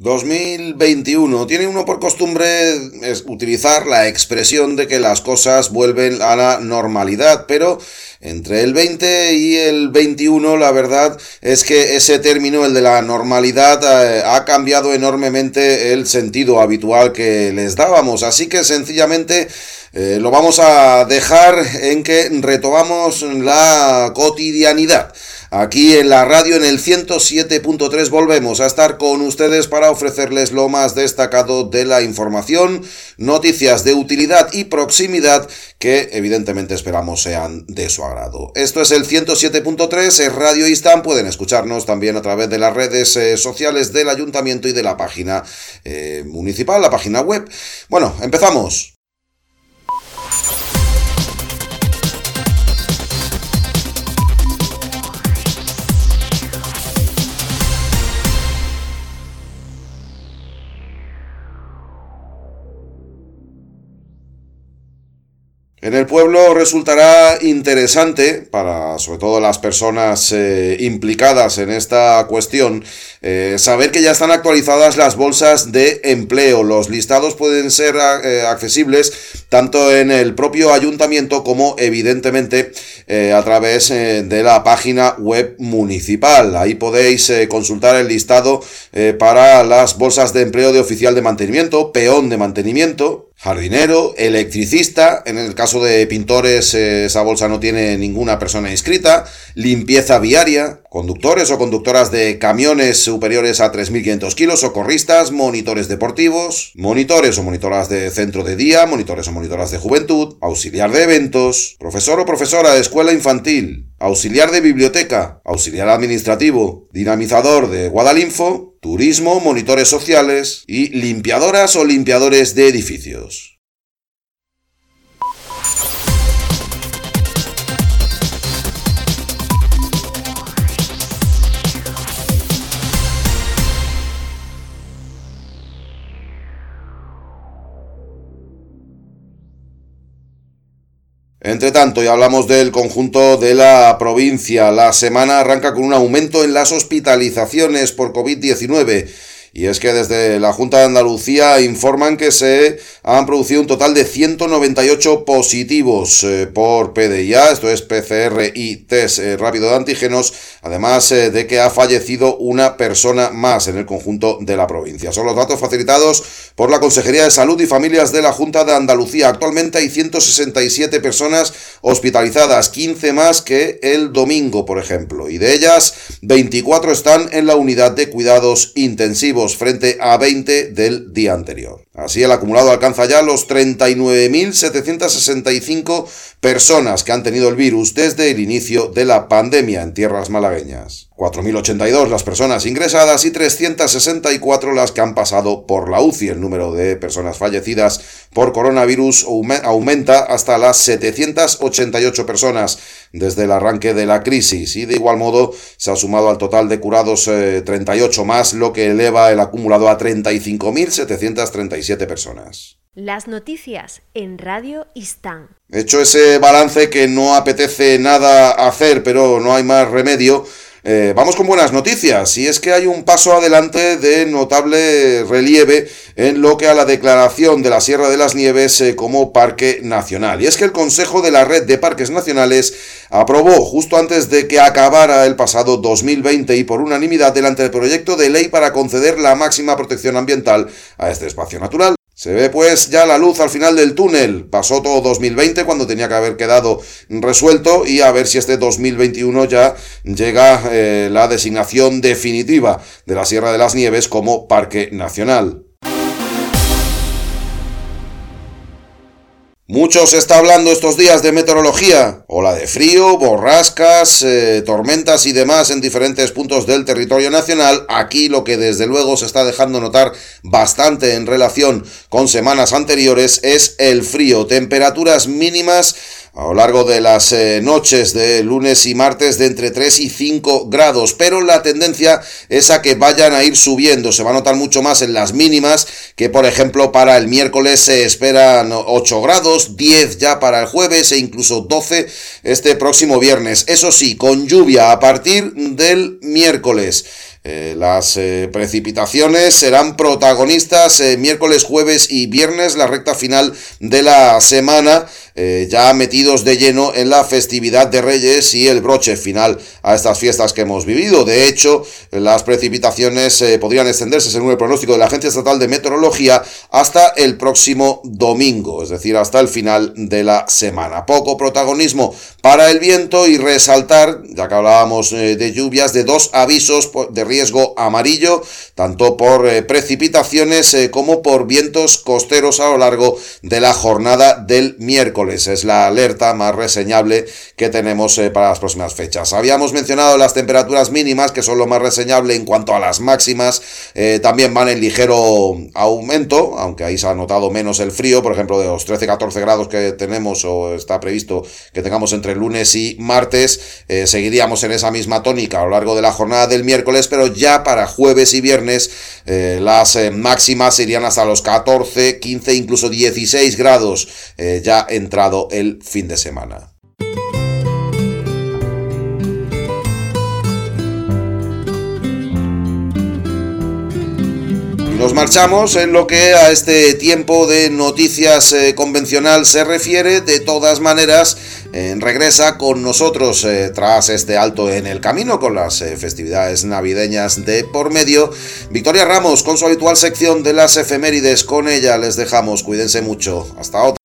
2021. Tiene uno por costumbre utilizar la expresión de que las cosas vuelven a la normalidad, pero entre el 20 y el 21 la verdad es que ese término, el de la normalidad, ha cambiado enormemente el sentido habitual que les dábamos, así que sencillamente lo vamos a dejar en que retomamos la cotidianidad. Aquí en la radio, en el 107.3, volvemos a estar con ustedes para ofrecerles lo más destacado de la información, noticias de utilidad y proximidad que evidentemente esperamos sean de su agrado. Esto es el 107.3, es Radio Istan, pueden escucharnos también a través de las redes sociales del ayuntamiento y de la página municipal, la página web. Bueno, empezamos. En el pueblo resultará interesante, para sobre todo las personas implicadas en esta cuestión, saber que ya están actualizadas las bolsas de empleo. Los listados pueden ser accesibles tanto en el propio ayuntamiento como evidentemente a través de la página web municipal. Ahí podéis consultar el listado para las bolsas de empleo de oficial de mantenimiento, peón de mantenimiento, jardinero, electricista, en el caso de pintores esa bolsa no tiene ninguna persona inscrita, limpieza viaria, conductores o conductoras de camiones superiores a 3.500 kilos, socorristas, monitores deportivos, monitores o monitoras de centro de día, monitores o monitoras de juventud, auxiliar de eventos, profesor o profesora de escuela infantil, auxiliar de biblioteca, auxiliar administrativo, dinamizador de Guadalinfo, turismo, monitores sociales y limpiadoras o limpiadores de edificios. Entre tanto, ya hablamos del conjunto de la provincia. La semana arranca con un aumento en las hospitalizaciones por COVID-19. Y es que desde la Junta de Andalucía informan que se han producido un total de 198 positivos por PDIA, esto es PCR y test rápido de antígenos, además de que ha fallecido una persona más en el conjunto de la provincia. Son los datos facilitados por la Consejería de Salud y Familias de la Junta de Andalucía. Actualmente hay 167 personas hospitalizadas, 15 más que el domingo, por ejemplo, y de ellas 24 están en la unidad de cuidados intensivos, frente a 20 del día anterior. Así, el acumulado alcanza ya los 39.765 personas que han tenido el virus desde el inicio de la pandemia en tierras malagueñas. 4.082 las personas ingresadas y 364 las que han pasado por la UCI. El número de personas fallecidas por coronavirus aumenta hasta las 788 personas desde el arranque de la crisis, y de igual modo se ha sumado al total de curados 38 más, lo que eleva el acumulado a 35.737 personas. Las noticias en Radio Istan. Hecho ese balance que no apetece nada hacer, pero no hay más remedio, vamos con buenas noticias, y es que hay un paso adelante de notable relieve en lo que a la declaración de la Sierra de las Nieves como parque nacional. Y es que el Consejo de la Red de Parques Nacionales aprobó justo antes de que acabara el pasado 2020 y por unanimidad el anteproyecto de ley para conceder la máxima protección ambiental a este espacio natural. Se ve pues ya la luz al final del túnel. Pasó todo 2020 cuando tenía que haber quedado resuelto, y a ver si este 2021 ya llega la designación definitiva de la Sierra de las Nieves como parque nacional. Mucho se está hablando estos días de meteorología, ola de frío, borrascas, tormentas y demás en diferentes puntos del territorio nacional. Aquí lo que desde luego se está dejando notar bastante en relación con semanas anteriores es el frío. Temperaturas mínimas a lo largo de las noches de lunes y martes de entre 3 y 5 grados, pero la tendencia es a que vayan a ir subiendo. Se va a notar mucho más en las mínimas, que por ejemplo para el miércoles se esperan 8 grados, 10 ya para el jueves e incluso 12 este próximo viernes. Eso sí, con lluvia a partir del miércoles. Las precipitaciones serán protagonistas miércoles, jueves y viernes, la recta final de la semana, ya metidos de lleno en la festividad de Reyes y el broche final a estas fiestas que hemos vivido. De hecho, las precipitaciones podrían extenderse, según el pronóstico de la Agencia Estatal de Meteorología, hasta el próximo domingo, es decir, hasta el final de la semana. Poco protagonismo para el viento y resaltar, ya que hablábamos de lluvias, de 2 avisos de riesgo amarillo, tanto por precipitaciones como por vientos costeros a lo largo de la jornada del miércoles. Es la alerta más reseñable que tenemos para las próximas fechas. Habíamos mencionado las temperaturas mínimas, que son lo más reseñable. En cuanto a las máximas, también van en ligero aumento, aunque ahí se ha notado menos el frío. Por ejemplo, de los 13-14 grados que tenemos, o está previsto que tengamos entre lunes y martes, seguiríamos en esa misma tónica a lo largo de la jornada del miércoles, pero ya para jueves y viernes las máximas irían hasta los 14, 15, incluso 16 grados ya entrado el fin de semana. Nos marchamos en lo que a este tiempo de noticias convencional se refiere. De todas maneras, regresa con nosotros tras este alto en el camino con las festividades navideñas de por medio, Victoria Ramos con su habitual sección de las efemérides. Con ella les dejamos, cuídense mucho, hasta otra.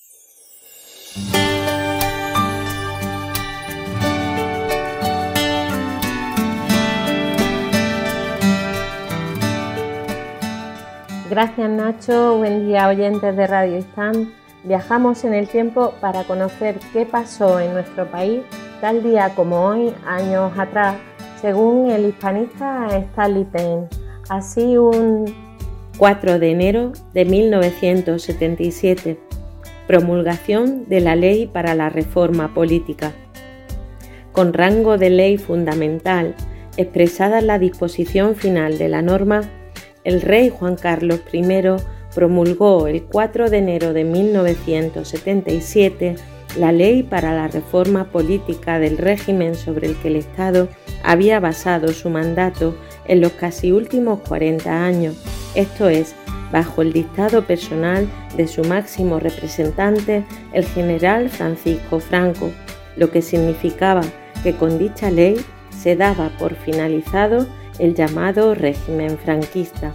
Gracias, Nacho. Buen día, oyentes de Radio Istán. Viajamos en el tiempo para conocer qué pasó en nuestro país tal día como hoy, años atrás, según el hispanista Stanley Payne. Así, un 4 de enero de 1977, promulgación de la Ley para la Reforma Política. Con rango de ley fundamental, expresada en la disposición final de la norma, el rey Juan Carlos I promulgó el 4 de enero de 1977 la Ley para la Reforma Política del régimen sobre el que el Estado había basado su mandato en los casi últimos 40 años, esto es, bajo el dictado personal de su máximo representante, el general Francisco Franco, lo que significaba que con dicha ley se daba por finalizado el llamado régimen franquista.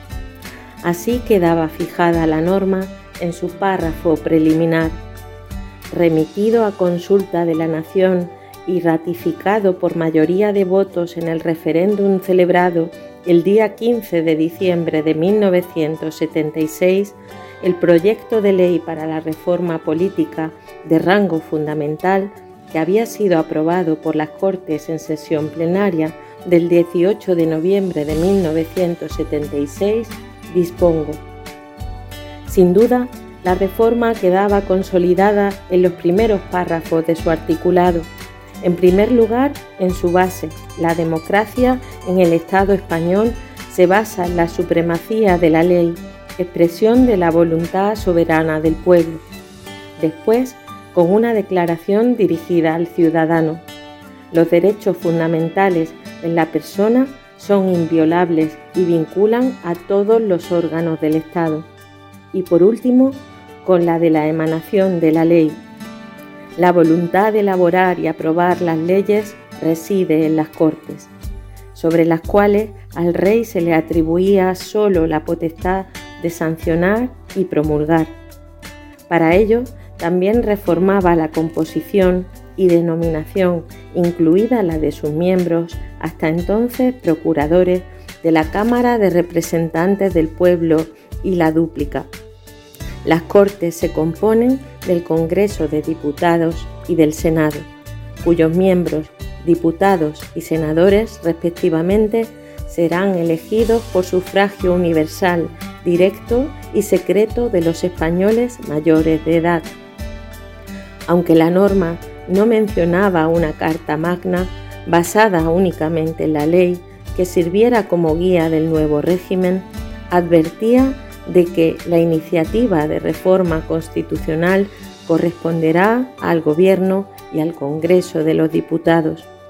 Así quedaba fijada la norma en su párrafo preliminar, remitido a consulta de la Nación y ratificado por mayoría de votos en el referéndum celebrado el día 15 de diciembre de 1976, el proyecto de ley para la reforma política de rango fundamental, que había sido aprobado por las Cortes en sesión plenaria del 18 de noviembre de 1976, dispongo. Sin duda, la reforma quedaba consolidada en los primeros párrafos de su articulado. En primer lugar, en su base, la democracia en el Estado español se basa en la supremacía de la ley, expresión de la voluntad soberana del pueblo. Después, con una declaración dirigida al ciudadano. Los derechos fundamentales en la persona son inviolables y vinculan a todos los órganos del Estado. Y por último, con la de la emanación de la ley. La voluntad de elaborar y aprobar las leyes reside en las Cortes, sobre las cuales al rey se le atribuía solo la potestad de sancionar y promulgar. Para ello, también reformaba la composición y denominación, incluida la de sus miembros, hasta entonces procuradores de la Cámara de Representantes del Pueblo y la dúplica. Las Cortes se componen del Congreso de Diputados y del Senado, cuyos miembros, diputados y senadores, respectivamente, serán elegidos por sufragio universal, directo y secreto de los españoles mayores de edad. Aunque la norma no mencionaba una Carta Magna basada únicamente en la ley que sirviera como guía del nuevo régimen, advertía de que la iniciativa de reforma constitucional corresponderá al Gobierno y al Congreso de los Diputados.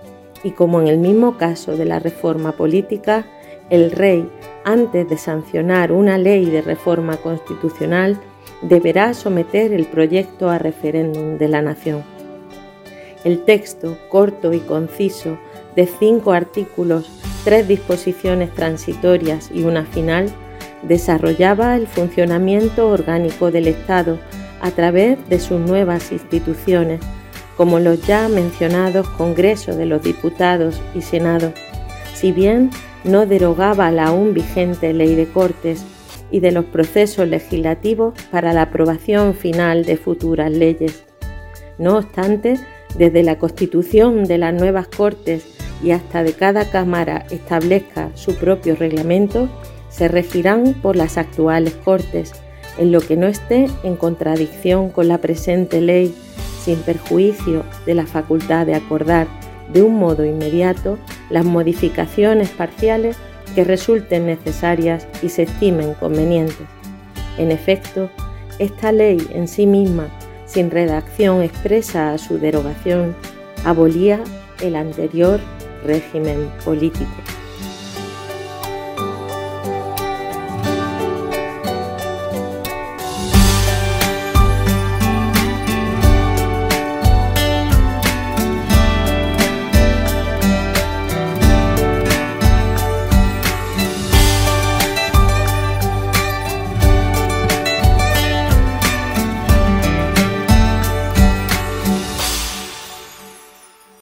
y como en el mismo caso de la reforma política, el rey, antes de sancionar una ley de reforma constitucional, deberá someter el proyecto a referéndum de la nación. El texto, corto y conciso, de 5 artículos, 3 disposiciones transitorias y una final, desarrollaba el funcionamiento orgánico del Estado a través de sus nuevas instituciones, como los ya mencionados Congreso de los Diputados y Senado, si bien no derogaba la aún vigente Ley de Cortes y de los procesos legislativos para la aprobación final de futuras leyes. No obstante, desde la constitución de las nuevas Cortes y hasta de cada Cámara establezca su propio reglamento, se regirán por las actuales Cortes, en lo que no esté en contradicción con la presente ley, sin perjuicio de la facultad de acordar de un modo inmediato las modificaciones parciales que resulten necesarias y se estimen convenientes. En efecto, esta ley en sí misma, sin redacción expresa a su derogación, abolía el anterior régimen político.